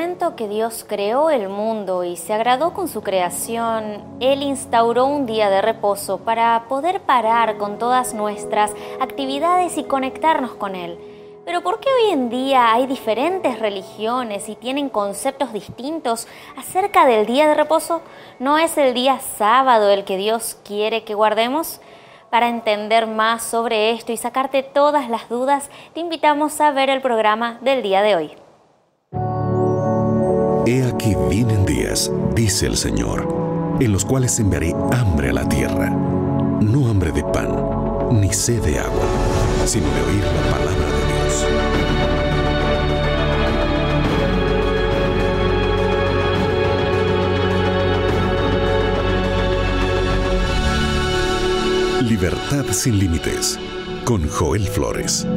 momento que Dios creó el mundo y se agradó con su creación, Él instauró un día de reposo para poder parar con todas nuestras actividades y conectarnos con Él. Pero ¿por qué hoy en día hay diferentes religiones y tienen conceptos distintos acerca del día de reposo? ¿No es el día sábado el que Dios quiere que guardemos? Para entender más sobre esto y sacarte todas las dudas, te invitamos a ver el programa del día de hoy. He aquí vienen días, dice el Señor, en los cuales enviaré hambre a la tierra, no hambre de pan, ni sed de agua, sino de oír la palabra de Dios. Libertad sin límites, con Joel Flores.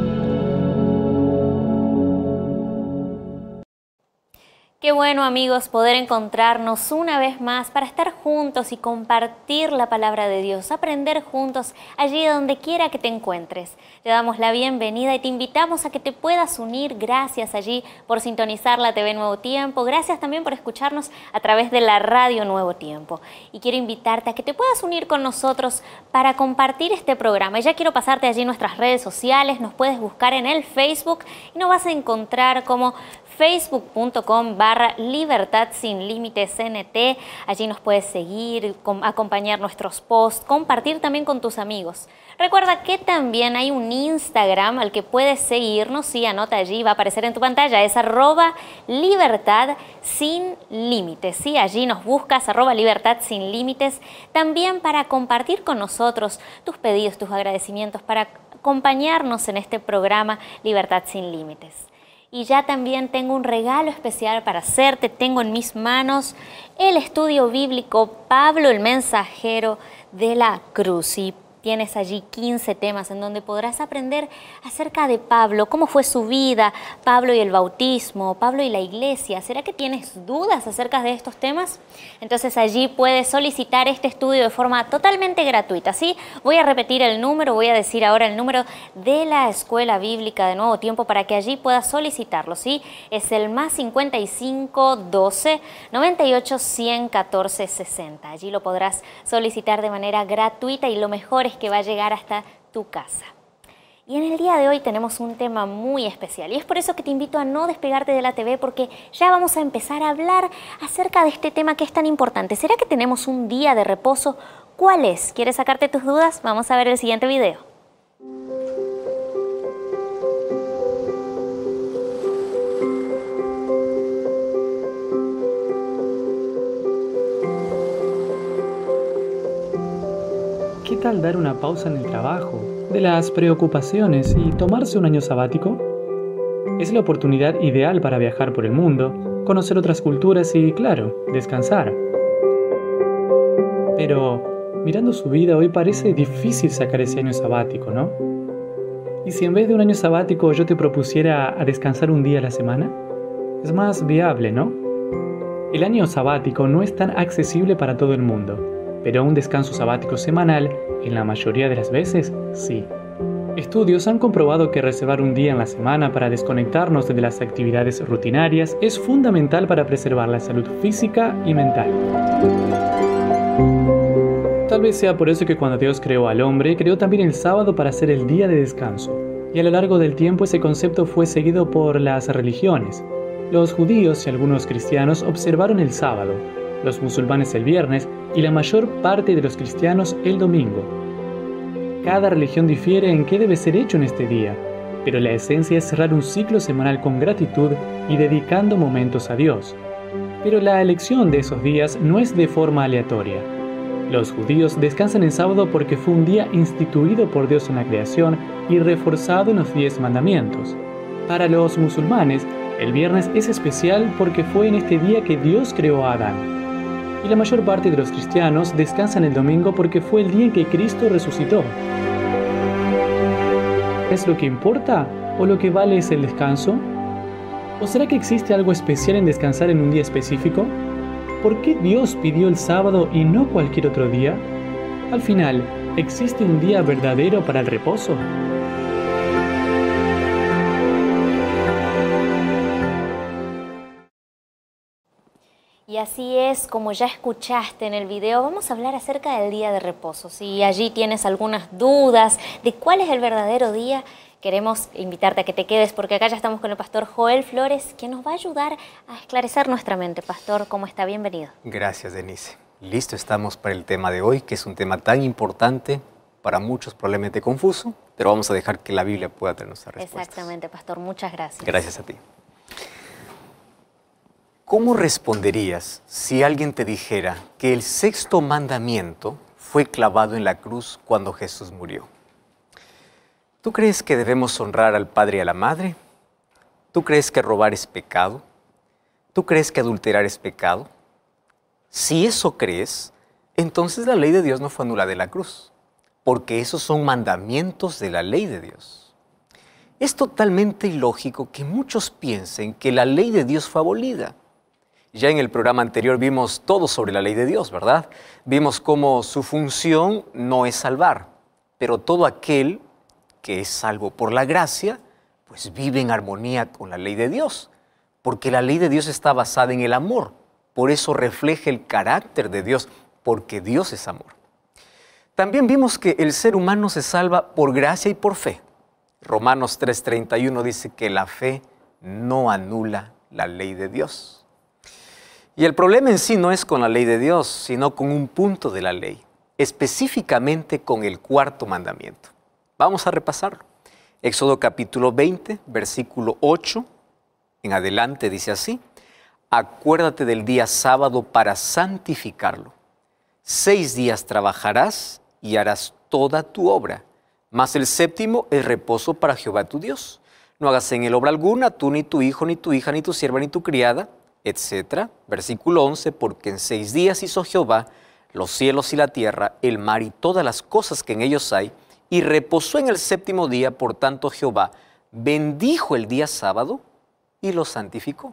Qué bueno, amigos, poder encontrarnos una vez más para estar juntos y compartir la palabra de Dios, aprender juntos allí donde quiera que te encuentres. Te damos la bienvenida y te invitamos a que te puedas unir. Gracias allí por sintonizar la TV Nuevo Tiempo. Gracias también por escucharnos a través de la radio Nuevo Tiempo. Y quiero invitarte a que te puedas unir con nosotros para compartir este programa. Y ya quiero pasarte allí nuestras redes sociales. Nos puedes buscar en el Facebook y nos vas a encontrar como facebook.com/Libertad Sin Límites NT. Allí nos puedes seguir, acompañar nuestros posts, compartir también con tus amigos. Recuerda que también hay un Instagram al que puedes seguirnos. Sí, anota allí, va a aparecer en tu pantalla, es @Libertad Sin Límites. Sí, allí nos buscas, @Libertad Sin Límites, también para compartir con nosotros tus pedidos, tus agradecimientos, para acompañarnos en este programa Libertad Sin Límites. Y ya también tengo un regalo especial para hacerte. Tengo en mis manos el estudio bíblico Pablo el Mensajero de la Cruz. Y tienes allí 15 temas en donde podrás aprender acerca de Pablo, cómo fue su vida, Pablo y el bautismo, Pablo y la iglesia. ¿Será que tienes dudas acerca de estos temas? Entonces allí puedes solicitar este estudio de forma totalmente gratuita, ¿sí? Voy a repetir el número, voy a decir ahora el número de la Escuela Bíblica de Nuevo Tiempo para que allí puedas solicitarlo, ¿sí? Es el +55 12 98 114 60. Allí lo podrás solicitar de manera gratuita y lo mejor es que va a llegar hasta tu casa. Y en el día de hoy tenemos un tema muy especial y es por eso que te invito a no despegarte de la TV, porque ya vamos a empezar a hablar acerca de este tema que es tan importante. ¿Será que tenemos un día de reposo? ¿Cuál es? ¿Quieres sacarte tus dudas? Vamos a ver el siguiente video. ¿Qué tal dar una pausa en el trabajo, de las preocupaciones y tomarse un año sabático? Es la oportunidad ideal para viajar por el mundo, conocer otras culturas y, claro, descansar. Pero, mirando su vida, hoy parece difícil sacar ese año sabático, ¿no? ¿Y si en vez de un año sabático yo te propusiera a descansar un día a la semana? Es más viable, ¿no? El año sabático no es tan accesible para todo el mundo, pero un descanso sabático semanal, en la mayoría de las veces, sí. Estudios han comprobado que reservar un día en la semana para desconectarnos de las actividades rutinarias es fundamental para preservar la salud física y mental. Tal vez sea por eso que cuando Dios creó al hombre, creó también el sábado para ser el día de descanso. Y a lo largo del tiempo ese concepto fue seguido por las religiones. Los judíos y algunos cristianos observaron el sábado, los musulmanes el viernes y la mayor parte de los cristianos el domingo. Cada religión difiere en qué debe ser hecho en este día, pero la esencia es cerrar un ciclo semanal con gratitud y dedicando momentos a Dios. Pero la elección de esos días no es de forma aleatoria. Los judíos descansan en sábado porque fue un día instituido por Dios en la creación y reforzado en los 10 mandamientos. Para los musulmanes, el viernes es especial porque fue en este día que Dios creó a Adán. Y la mayor parte de los cristianos descansan el domingo porque fue el día en que Cristo resucitó. ¿Es lo que importa o lo que vale es el descanso? ¿O será que existe algo especial en descansar en un día específico? ¿Por qué Dios pidió el sábado y no cualquier otro día? Al final, ¿existe un día verdadero para el reposo? Y así es, como ya escuchaste en el video, vamos a hablar acerca del día de reposo. Si allí tienes algunas dudas de cuál es el verdadero día, queremos invitarte a que te quedes porque acá ya estamos con el pastor Joel Flores, quien nos va a ayudar a esclarecer nuestra mente. Pastor, ¿cómo está? Bienvenido. Gracias, Denise. Listo, estamos para el tema de hoy, que es un tema tan importante, para muchos probablemente confuso, pero vamos a dejar que la Biblia pueda tener nuestras respuestas. Exactamente, pastor. Muchas gracias. Gracias a ti. ¿Cómo responderías si alguien te dijera que el sexto mandamiento fue clavado en la cruz cuando Jesús murió? ¿Tú crees que debemos honrar al padre y a la madre? ¿Tú crees que robar es pecado? ¿Tú crees que adulterar es pecado? Si eso crees, entonces la ley de Dios no fue anulada en la cruz, porque esos son mandamientos de la ley de Dios. Es totalmente ilógico que muchos piensen que la ley de Dios fue abolida. Ya en el programa anterior vimos todo sobre la ley de Dios, ¿verdad? Vimos cómo su función no es salvar, pero todo aquel que es salvo por la gracia, pues vive en armonía con la ley de Dios, porque la ley de Dios está basada en el amor, por eso refleja el carácter de Dios, porque Dios es amor. También vimos que el ser humano se salva por gracia y por fe. Romanos 3:31 dice que la fe no anula la ley de Dios. Y el problema en sí no es con la ley de Dios, sino con un punto de la ley, específicamente con el cuarto mandamiento. Vamos a repasarlo. Éxodo capítulo 20, versículo 8, en adelante dice así: acuérdate del día sábado para santificarlo. 6 días trabajarás y harás toda tu obra, mas el séptimo es reposo para Jehová tu Dios. No hagas en él obra alguna, tú, ni tu hijo, ni tu hija, ni tu sierva, ni tu criada, etc. Versículo 11, porque en 6 días hizo Jehová los cielos y la tierra, el mar y todas las cosas que en ellos hay, y reposó en el séptimo día. Por tanto Jehová bendijo el día sábado y lo santificó.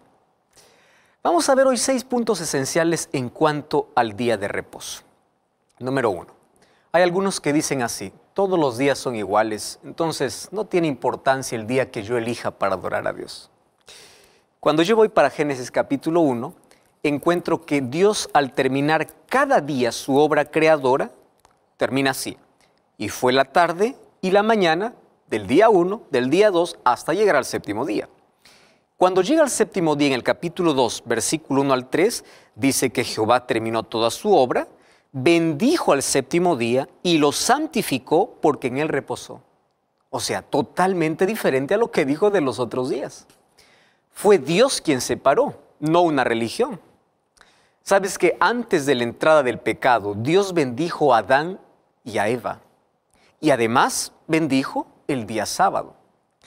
Vamos a ver hoy 6 puntos esenciales en cuanto al día de reposo. Número 1. Hay algunos que dicen así: todos los días son iguales, entonces no tiene importancia el día que yo elija para adorar a Dios. Cuando yo voy para Génesis capítulo 1, encuentro que Dios, al terminar cada día su obra creadora, termina así: y fue la tarde y la mañana del día 1, del día 2, hasta llegar al séptimo día. Cuando llega al séptimo día, en el capítulo 2, versículo 1 al 3, dice que Jehová terminó toda su obra, bendijo al séptimo día y lo santificó porque en él reposó. O sea, totalmente diferente a lo que dijo de los otros días. Fue Dios quien se paró, no una religión. ¿Sabes que antes de la entrada del pecado, Dios bendijo a Adán y a Eva? Y además bendijo el día sábado.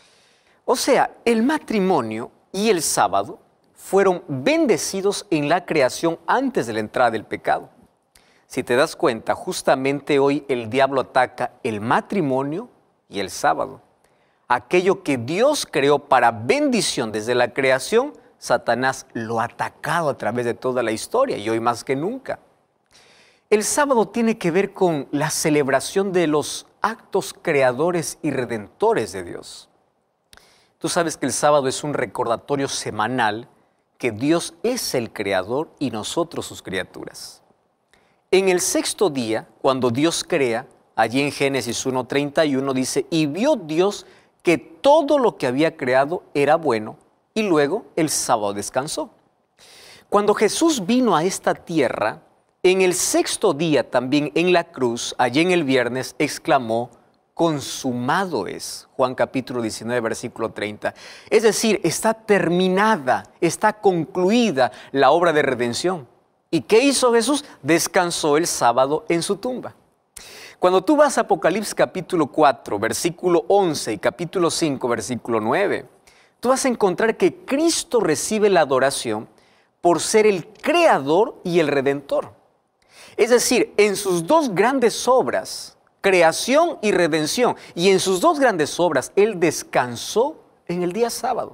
O sea, el matrimonio y el sábado fueron bendecidos en la creación antes de la entrada del pecado. Si te das cuenta, justamente hoy el diablo ataca el matrimonio y el sábado. Aquello que Dios creó para bendición desde la creación, Satanás lo ha atacado a través de toda la historia y hoy más que nunca. El sábado tiene que ver con la celebración de los actos creadores y redentores de Dios. Tú sabes que el sábado es un recordatorio semanal que Dios es el creador y nosotros sus criaturas. En el sexto día, cuando Dios crea, allí en Génesis 1:31 dice: y vio Dios que todo lo que había creado era bueno, y luego el sábado descansó. Cuando Jesús vino a esta tierra, en el sexto día también en la cruz, allí en el viernes, exclamó: consumado es. Juan capítulo 19, versículo 30. Es decir, está terminada, está concluida la obra de redención. ¿Y qué hizo Jesús? Descansó el sábado en su tumba. Cuando tú vas a Apocalipsis capítulo 4, versículo 11 y capítulo 5, versículo 9, tú vas a encontrar que Cristo recibe la adoración por ser el creador y el redentor. Es decir, en sus dos grandes obras, creación y redención, y en sus dos grandes obras, Él descansó en el día sábado.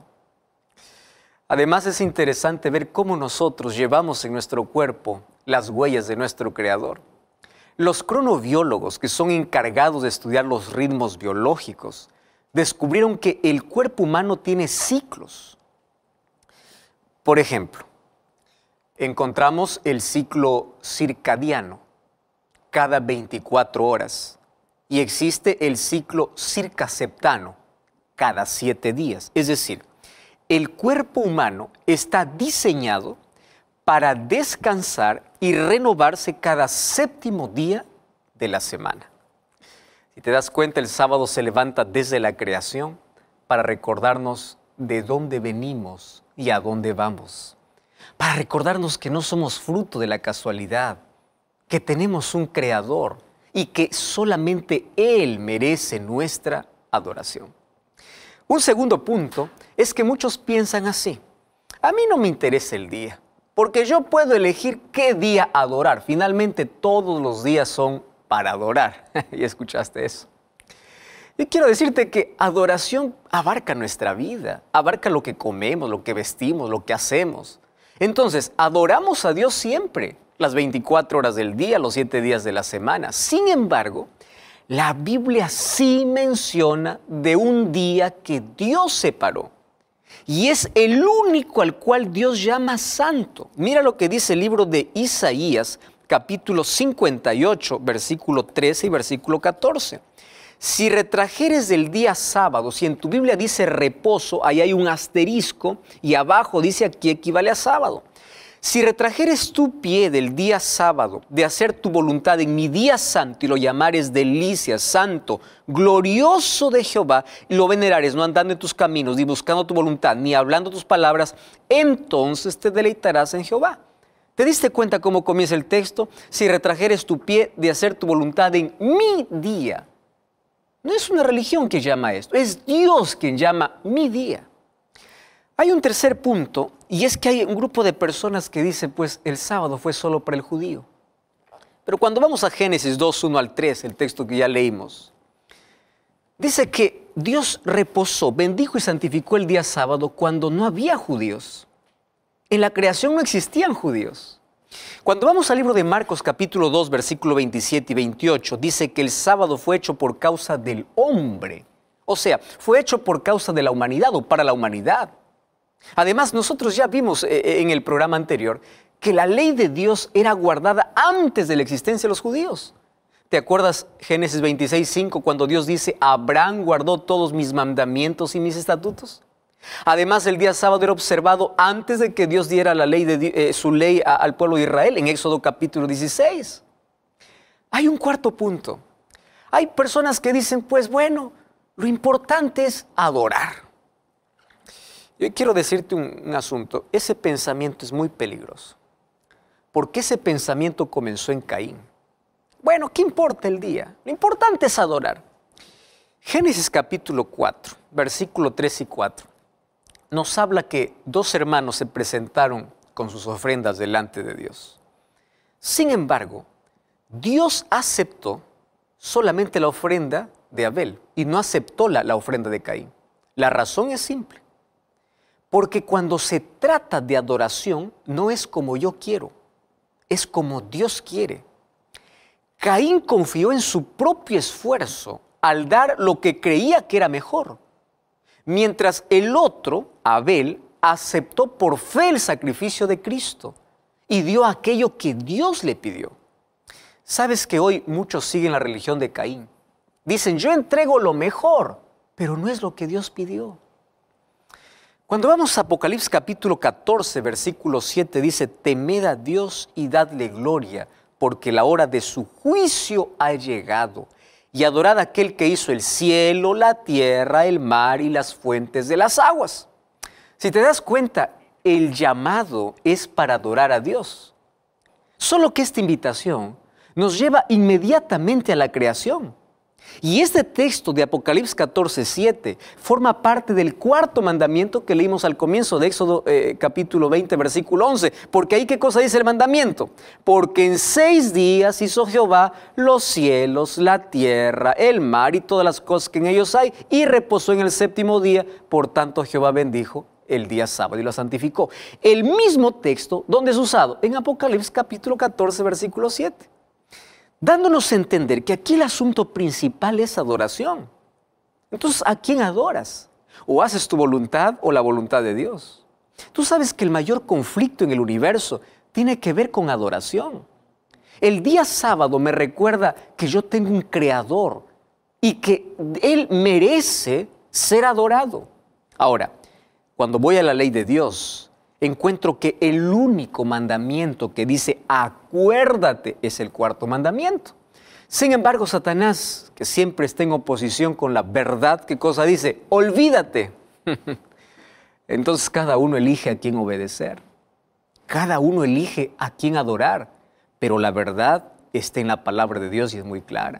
Además, es interesante ver cómo nosotros llevamos en nuestro cuerpo las huellas de nuestro Creador. Los cronobiólogos, que son encargados de estudiar los ritmos biológicos, descubrieron que el cuerpo humano tiene ciclos. Por ejemplo, encontramos el ciclo circadiano cada 24 horas y existe el ciclo circaseptano cada 7 días. Es decir, el cuerpo humano está diseñado para descansar y renovarse cada 7º día de la semana. Si te das cuenta, el sábado se levanta desde la creación para recordarnos de dónde venimos y a dónde vamos. Para recordarnos que no somos fruto de la casualidad, que tenemos un creador y que solamente Él merece nuestra adoración. Un segundo punto es que muchos piensan así: a mí no me interesa el día, porque yo puedo elegir qué día adorar. Finalmente todos los días son para adorar. ¿Ya escuchaste eso? Y quiero decirte que adoración abarca nuestra vida, abarca lo que comemos, lo que vestimos, lo que hacemos. Entonces, adoramos a Dios siempre, las 24 horas del día, los 7 días de la semana. Sin embargo, la Biblia sí menciona de un día que Dios separó. Y es el único al cual Dios llama santo. Mira lo que dice el libro de Isaías, capítulo 58, versículo 13 y versículo 14. Si retrajeres del día sábado, si en tu Biblia dice reposo, ahí hay un asterisco y abajo dice aquí equivale a sábado. Si retrajeres tu pie del día sábado de hacer tu voluntad en mi día santo y lo llamares delicia, santo, glorioso de Jehová, y lo venerares, no andando en tus caminos, ni buscando tu voluntad, ni hablando tus palabras, entonces te deleitarás en Jehová. ¿Te diste cuenta cómo comienza el texto? Si retrajeres tu pie de hacer tu voluntad en mi día. No es una religión que llama esto, es Dios quien llama mi día. Hay un tercer punto, y es que hay un grupo de personas que dicen, pues el sábado fue solo para el judío. Pero cuando vamos a Génesis 2, 1 al 3, el texto que ya leímos, dice que Dios reposó, bendijo y santificó el día sábado cuando no había judíos. En la creación no existían judíos. Cuando vamos al libro de Marcos capítulo 2, versículo 27 y 28, dice que el sábado fue hecho por causa del hombre. O sea, fue hecho por causa de la humanidad o para la humanidad. Además, nosotros ya vimos en el programa anterior que la ley de Dios era guardada antes de la existencia de los judíos. ¿Te acuerdas Génesis 26, 5, cuando Dios dice, Abraham guardó todos mis mandamientos y mis estatutos? Además, el día sábado era observado antes de que Dios diera la ley su ley al pueblo de Israel, en Éxodo capítulo 16. Hay un cuarto punto. Hay personas que dicen, pues bueno, lo importante es adorar. Yo quiero decirte un asunto. Ese pensamiento es muy peligroso. Porque ese pensamiento comenzó en Caín. Bueno, ¿qué importa el día? Lo importante es adorar. Génesis capítulo 4, versículo 3 y 4. Nos habla que 2 hermanos se presentaron con sus ofrendas delante de Dios. Sin embargo, Dios aceptó solamente la ofrenda de Abel y no aceptó la ofrenda de Caín. La razón es simple. Porque cuando se trata de adoración, no es como yo quiero, es como Dios quiere. Caín confió en su propio esfuerzo al dar lo que creía que era mejor, mientras el otro, Abel, aceptó por fe el sacrificio de Cristo y dio aquello que Dios le pidió. ¿Sabes que hoy muchos siguen la religión de Caín? Dicen, yo entrego lo mejor, pero no es lo que Dios pidió. Cuando vamos a Apocalipsis capítulo 14, versículo 7, dice, temed a Dios y dadle gloria, porque la hora de su juicio ha llegado, y adorad a aquel que hizo el cielo, la tierra, el mar y las fuentes de las aguas. Si te das cuenta, el llamado es para adorar a Dios. Solo que esta invitación nos lleva inmediatamente a la creación. Y este texto de Apocalipsis 14, 7 forma parte del 4º mandamiento que leímos al comienzo de Éxodo capítulo 20, versículo 11. Porque ahí, ¿qué cosa dice el mandamiento? Porque en 6 días hizo Jehová los cielos, la tierra, el mar y todas las cosas que en ellos hay, y reposó en el 7º día. Por tanto, Jehová bendijo el día sábado y lo santificó. El mismo texto, ¿dónde es usado? En Apocalipsis capítulo 14, versículo 7. Dándonos a entender que aquí el asunto principal es adoración. Entonces, ¿a quién adoras? ¿O haces tu voluntad o la voluntad de Dios? Tú sabes que el mayor conflicto en el universo tiene que ver con adoración. El día sábado me recuerda que yo tengo un creador y que Él merece ser adorado. Ahora, cuando voy a la ley de Dios, encuentro que el único mandamiento que dice acuérdate es el cuarto mandamiento. Sin embargo, Satanás, que siempre está en oposición con la verdad, ¿qué cosa dice? Olvídate. Entonces cada uno elige a quién obedecer. Cada uno elige a quién adorar. Pero la verdad está en la palabra de Dios y es muy clara.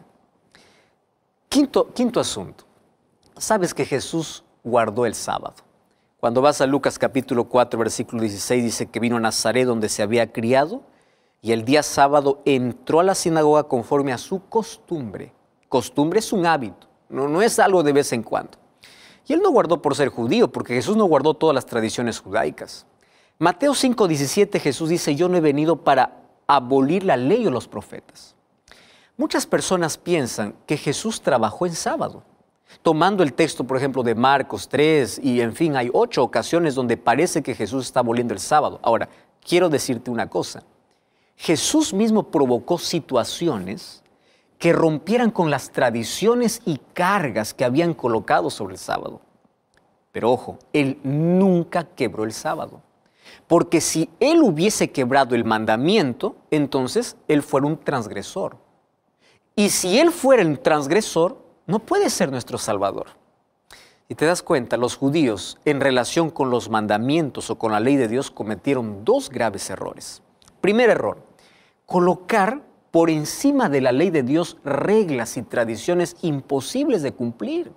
Quinto asunto. Sabes que Jesús guardó el sábado. Cuando vas a Lucas capítulo 4, versículo 16, dice que vino a Nazaret donde se había criado y el día sábado entró a la sinagoga conforme a su costumbre. Costumbre es un hábito, no es algo de vez en cuando. Y él no guardó por ser judío, porque Jesús no guardó todas las tradiciones judaicas. Mateo 5:17 Jesús dice, yo no he venido para abolir la ley o los profetas. Muchas personas piensan que Jesús trabajó en sábado. Tomando el texto, por ejemplo, de Marcos 3, y en fin, hay 8 ocasiones donde parece que Jesús está aboliendo el sábado. Ahora, quiero decirte una cosa. Jesús mismo provocó situaciones que rompieran con las tradiciones y cargas que habían colocado sobre el sábado. Pero ojo, Él nunca quebró el sábado. Porque si Él hubiese quebrado el mandamiento, entonces Él fuera un transgresor. Y si Él fuera un transgresor, no puede ser nuestro Salvador. Y te das cuenta, los judíos en relación con los mandamientos o con la ley de Dios cometieron 2 graves errores. Primer error, colocar por encima de la ley de Dios reglas y tradiciones imposibles de cumplir.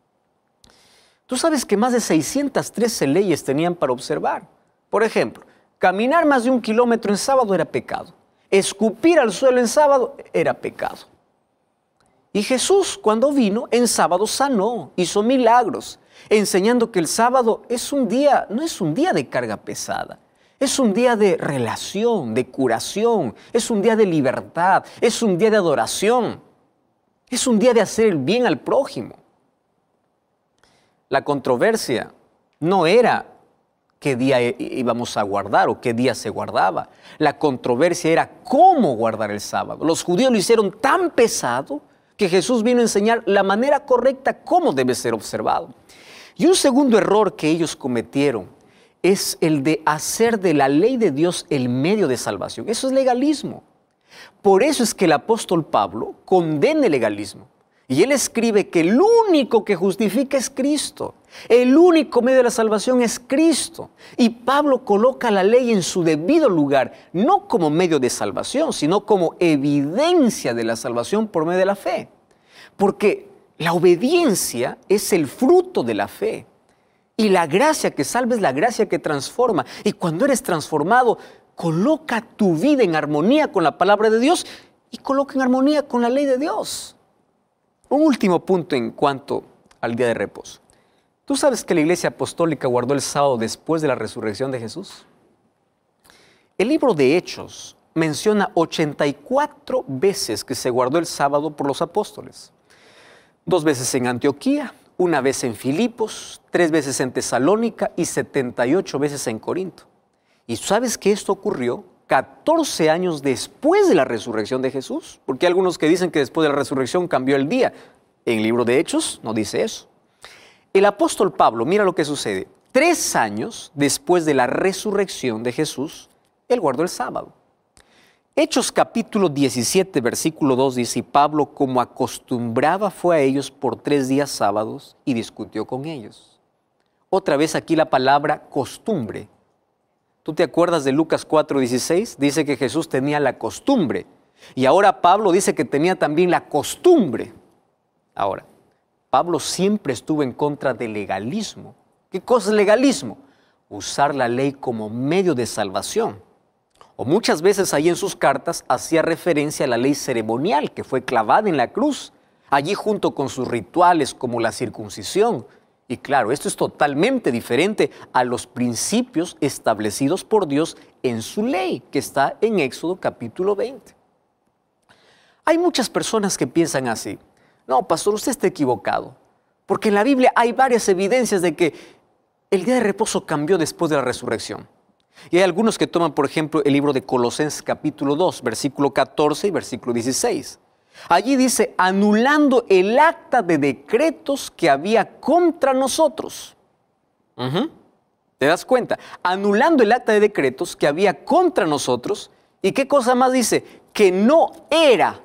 Tú sabes que más de 613 leyes tenían para observar. Por ejemplo, caminar más de 1 kilómetro en sábado era pecado. Escupir al suelo en sábado era pecado. Y Jesús, cuando vino, en sábado sanó, hizo milagros, enseñando que el sábado es un día, no es un día de carga pesada. Es un día de relación, de curación, es un día de libertad, es un día de adoración, es un día de hacer el bien al prójimo. La controversia no era qué día íbamos a guardar o qué día se guardaba. La controversia era cómo guardar el sábado. Los judíos lo hicieron tan pesado que Jesús vino a enseñar la manera correcta cómo debe ser observado. Y un segundo error que ellos cometieron es el de hacer de la ley de Dios el medio de salvación. Eso es legalismo. Por eso es que el apóstol Pablo condena el legalismo. Y él escribe que el único que justifica es Cristo. El único medio de la salvación es Cristo. Y Pablo coloca la ley en su debido lugar, no como medio de salvación, sino como evidencia de la salvación por medio de la fe. Porque la obediencia es el fruto de la fe. Y la gracia que salva es la gracia que transforma. Y cuando eres transformado, coloca tu vida en armonía con la palabra de Dios y coloca en armonía con la ley de Dios. Un último punto en cuanto al día de reposo. ¿Tú sabes que la Iglesia Apostólica guardó el sábado después de la resurrección de Jesús? El libro de Hechos menciona 84 veces que se guardó el sábado por los apóstoles. 2 veces en Antioquía, 1 vez en Filipos, 3 veces en Tesalónica y 78 veces en Corinto. ¿Y sabes que esto ocurrió 14 años después de la resurrección de Jesús? Porque hay algunos que dicen que después de la resurrección cambió el día. En el libro de Hechos no dice eso. El apóstol Pablo, mira lo que sucede. 3 años después de la resurrección de Jesús, él guardó el sábado. Hechos capítulo 17, versículo 2 dice, y Pablo, como acostumbraba, fue a ellos por 3 días sábados y discutió con ellos. Otra vez aquí la palabra costumbre. ¿Tú te acuerdas de Lucas 4, 16? Dice que Jesús tenía la costumbre. Y ahora Pablo dice que tenía también la costumbre. Ahora, Pablo siempre estuvo en contra del legalismo. ¿Qué cosa es legalismo? Usar la ley como medio de salvación. O muchas veces ahí en sus cartas hacía referencia a la ley ceremonial que fue clavada en la cruz, allí junto con sus rituales como la circuncisión. Y claro, esto es totalmente diferente a los principios establecidos por Dios en su ley, que está en Éxodo capítulo 20. Hay muchas personas que piensan así. No, pastor, usted está equivocado, porque en la Biblia hay varias evidencias de que el día de reposo cambió después de la resurrección. Y hay algunos que toman, por ejemplo, el libro de Colosenses capítulo 2, versículo 14 y versículo 16. Allí dice, anulando el acta de decretos que había contra nosotros. ¿Te das cuenta? Anulando el acta de decretos que había contra nosotros. ¿Y qué cosa más dice? Que no era,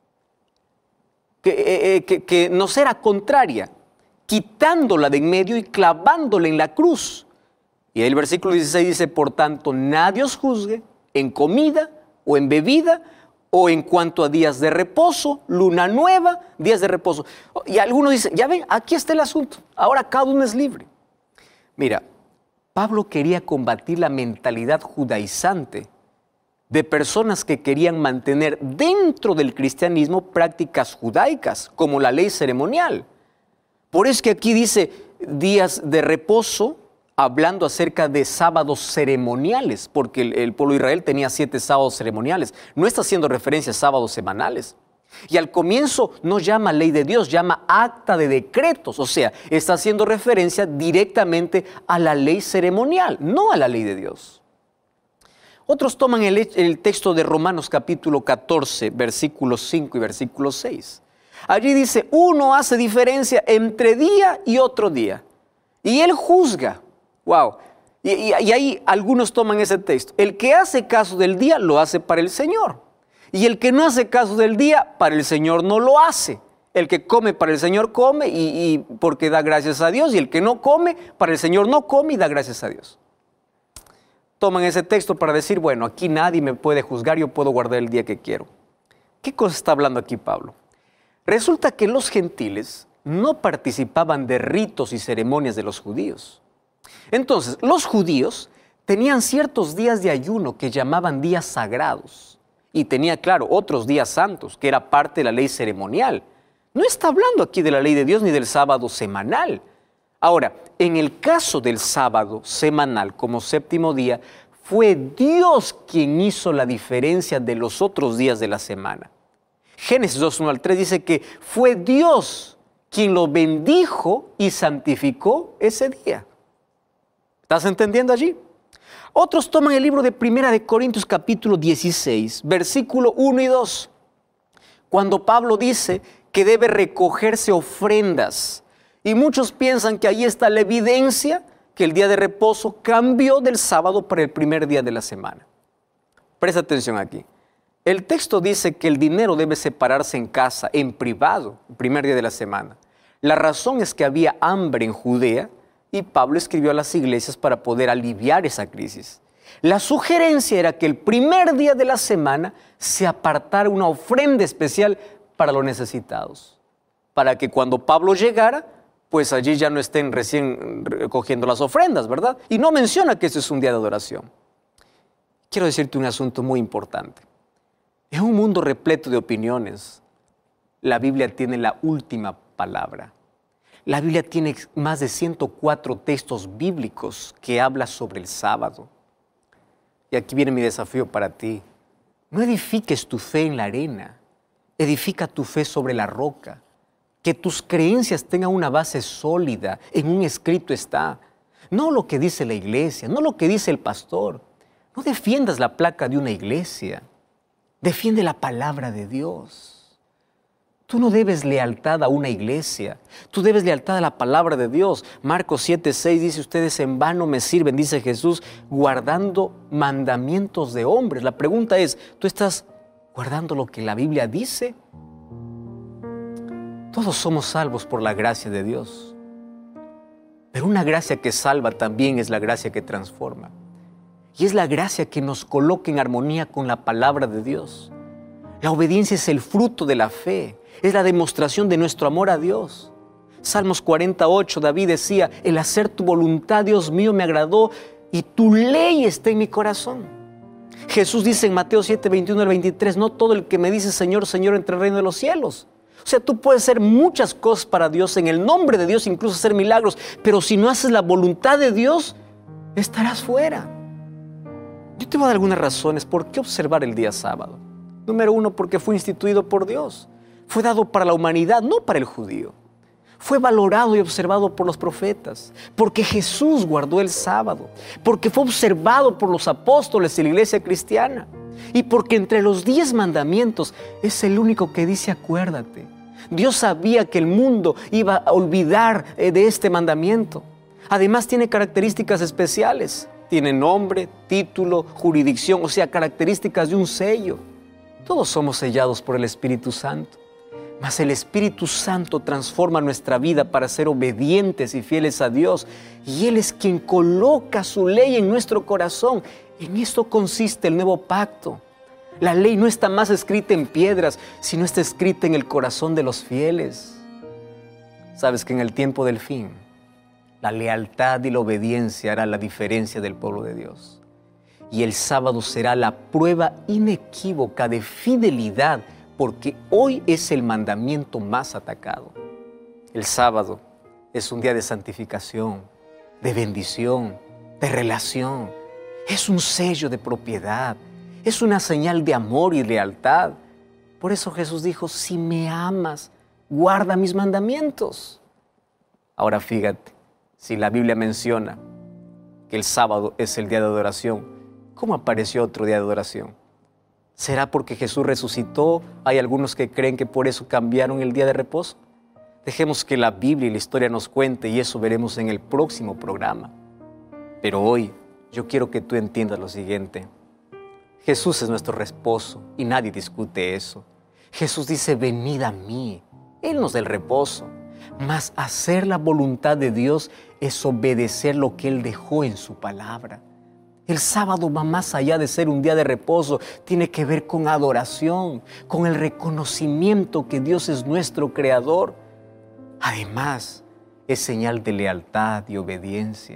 que nos era contraria, quitándola de en medio y clavándola en la cruz. Y ahí el versículo 16 dice, por tanto, nadie os juzgue en comida o en bebida, o en cuanto a días de reposo, luna nueva, días de reposo. Y algunos dicen, ya ven, aquí está el asunto, ahora cada uno es libre. Mira, Pablo quería combatir la mentalidad judaizante de personas que querían mantener dentro del cristianismo prácticas judaicas, como la ley ceremonial. Por eso es que aquí dice días de reposo, hablando acerca de sábados ceremoniales, porque el pueblo de Israel tenía 7 sábados ceremoniales. No está haciendo referencia a sábados semanales. Y al comienzo no llama ley de Dios, llama acta de decretos. O sea, está haciendo referencia directamente a la ley ceremonial, no a la ley de Dios. Otros toman el texto de Romanos capítulo 14, versículos 5 y versículo 6. Allí dice, uno hace diferencia entre día y otro día. Y él juzga. Wow. Y ahí algunos toman ese texto. El que hace caso del día lo hace para el Señor. Y el que no hace caso del día, para el Señor no lo hace. El que come para el Señor come y porque da gracias a Dios. Y el que no come, para el Señor no come y da gracias a Dios. Toman ese texto para decir, bueno, aquí nadie me puede juzgar, yo puedo guardar el día que quiero. ¿Qué cosa está hablando aquí Pablo? Resulta que los gentiles no participaban de ritos y ceremonias de los judíos. Entonces, los judíos tenían ciertos días de ayuno que llamaban días sagrados. Y tenía, claro, otros días santos, que era parte de la ley ceremonial. No está hablando aquí de la ley de Dios ni del sábado semanal. Ahora, en el caso del sábado semanal como séptimo día, fue Dios quien hizo la diferencia de los otros días de la semana. Génesis 2:1 al 3 dice que fue Dios quien lo bendijo y santificó ese día. ¿Estás entendiendo allí? Otros toman el libro de 1 de Corintios capítulo 16, versículo 1 y 2, cuando Pablo dice que debe recogerse ofrendas. Y muchos piensan que ahí está la evidencia que el día de reposo cambió del sábado para el primer día de la semana. Presta atención aquí. El texto dice que el dinero debe separarse en casa, en privado, el primer día de la semana. La razón es que había hambre en Judea y Pablo escribió a las iglesias para poder aliviar esa crisis. La sugerencia era que el primer día de la semana se apartara una ofrenda especial para los necesitados, para que cuando Pablo llegara, pues allí ya no estén recién recogiendo las ofrendas, ¿verdad? Y no menciona que ese es un día de adoración. Quiero decirte un asunto muy importante. En un mundo repleto de opiniones, la Biblia tiene la última palabra. La Biblia tiene más de 104 textos bíblicos que hablan sobre el sábado. Y aquí viene mi desafío para ti. No edifiques tu fe en la arena, edifica tu fe sobre la roca. Que tus creencias tengan una base sólida, en un escrito está. No lo que dice la iglesia, no lo que dice el pastor. No defiendas la placa de una iglesia, defiende la palabra de Dios. Tú no debes lealtad a una iglesia, tú debes lealtad a la palabra de Dios. Marcos 7:6 dice, ustedes en vano me sirven, dice Jesús, guardando mandamientos de hombres. La pregunta es, ¿tú estás guardando lo que la Biblia dice? Todos somos salvos por la gracia de Dios. Pero una gracia que salva también es la gracia que transforma. Y es la gracia que nos coloca en armonía con la palabra de Dios. La obediencia es el fruto de la fe. Es la demostración de nuestro amor a Dios. Salmos 48, David decía, el hacer tu voluntad, Dios mío, me agradó y tu ley está en mi corazón. Jesús dice en Mateo 7, 21 al 23, no todo el que me dice Señor, Señor, entra al reino de los cielos. O sea, tú puedes hacer muchas cosas para Dios, en el nombre de Dios, incluso hacer milagros, pero si no haces la voluntad de Dios, estarás fuera. Yo te voy a dar algunas razones por qué observar el día sábado. Número 1, porque fue instituido por Dios. Fue dado para la humanidad, no para el judío. fue valorado y observado por los profetas, porque Jesús guardó el sábado, porque fue observado por los apóstoles y la iglesia cristiana, y porque entre los 10 mandamientos es el único que dice acuérdate. Dios sabía que el mundo iba a olvidar de este mandamiento. Además tiene características especiales, tiene nombre, título, jurisdicción, o sea, características de un sello. Todos somos sellados por el Espíritu Santo. Mas el Espíritu Santo transforma nuestra vida para ser obedientes y fieles a Dios. Y Él es quien coloca su ley en nuestro corazón. En esto consiste el nuevo pacto. La ley no está más escrita en piedras, sino está escrita en el corazón de los fieles. Sabes que en el tiempo del fin, la lealtad y la obediencia hará la diferencia del pueblo de Dios. Y el sábado será la prueba inequívoca de fidelidad, porque hoy es el mandamiento más atacado. El sábado es un día de santificación, de bendición, de relación. Es un sello de propiedad, es una señal de amor y lealtad. Por eso Jesús dijo, si me amas, guarda mis mandamientos. Ahora fíjate, si la Biblia menciona que el sábado es el día de adoración, ¿cómo apareció otro día de adoración? ¿Será porque Jesús resucitó? Hay algunos que creen que por eso cambiaron el día de reposo. Dejemos que la Biblia y la historia nos cuente y eso veremos en el próximo programa. Pero hoy yo quiero que tú entiendas lo siguiente. Jesús es nuestro reposo y nadie discute eso. Jesús dice, venid a mí. Él nos da el reposo. Mas hacer la voluntad de Dios es obedecer lo que Él dejó en su palabra. El sábado va más allá de ser un día de reposo, tiene que ver con adoración, con el reconocimiento que Dios es nuestro creador. Además, es señal de lealtad y obediencia.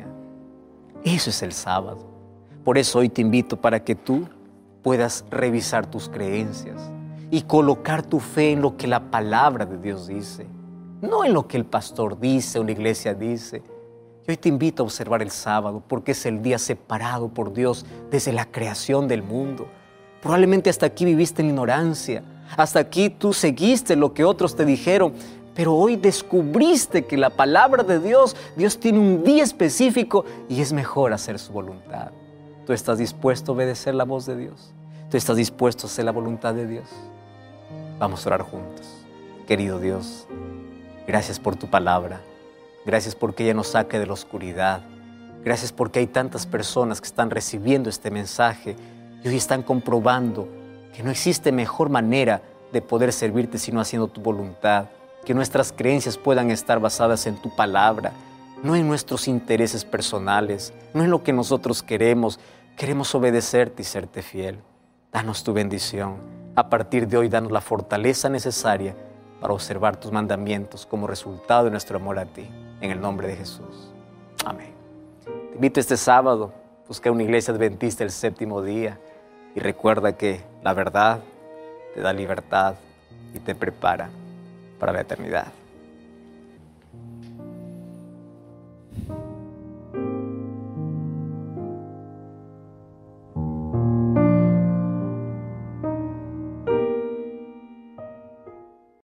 Eso es el sábado. Por eso hoy te invito para que tú puedas revisar tus creencias y colocar tu fe en lo que la palabra de Dios dice, no en lo que el pastor dice o la iglesia dice. Hoy te invito a observar el sábado porque es el día separado por Dios desde la creación del mundo. Probablemente hasta aquí viviste en ignorancia, hasta aquí tú seguiste lo que otros te dijeron, pero hoy descubriste que la palabra de Dios tiene un día específico y es mejor hacer su voluntad. ¿Tú estás dispuesto a obedecer la voz de Dios? ¿Tú estás dispuesto a hacer la voluntad de Dios? Vamos a orar juntos. Querido Dios, gracias por tu palabra. Gracias porque ella nos saque de la oscuridad. Gracias porque hay tantas personas que están recibiendo este mensaje y hoy están comprobando que no existe mejor manera de poder servirte sino haciendo tu voluntad. Que nuestras creencias puedan estar basadas en tu palabra, no en nuestros intereses personales, no en lo que nosotros queremos. Queremos obedecerte y serte fiel. Danos tu bendición. A partir de hoy, danos la fortaleza necesaria para observar tus mandamientos como resultado de nuestro amor a ti. En el nombre de Jesús. Amén. Te invito este sábado, busca una iglesia adventista el séptimo día y recuerda que la verdad te da libertad y te prepara para la eternidad.